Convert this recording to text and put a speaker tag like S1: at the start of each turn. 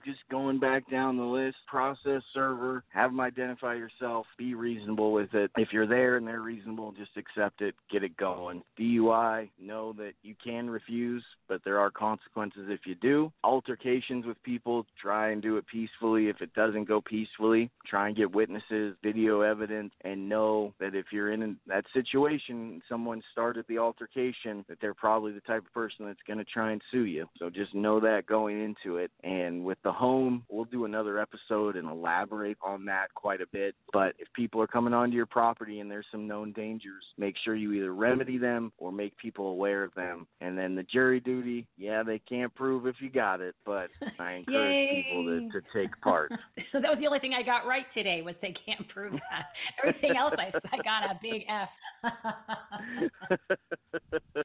S1: just going back down the list, process server, have them identify yourself, be reasonable with it. If you're there and they're reasonable, just accept it, get it going. DUI, know that you can refuse, but there are consequences if you do. Altercations with people, try and do it peacefully. If it doesn't go peacefully, try and get witnesses, video evidence, and know that if you're in that situation, someone started the altercation, that they're probably the type of person that's going to try and sue you. So just know that going into it. And with the home, we'll do another episode and elaborate on that quite a bit. But if people are coming onto your property and there's some known dangers, make sure you either remedy them or make people aware of them. And then the jury duty, yeah, they can't prove if you got it, but I encourage people to take part.
S2: So that was the only thing I got right today, was they can't prove that. Everything else I got a big F.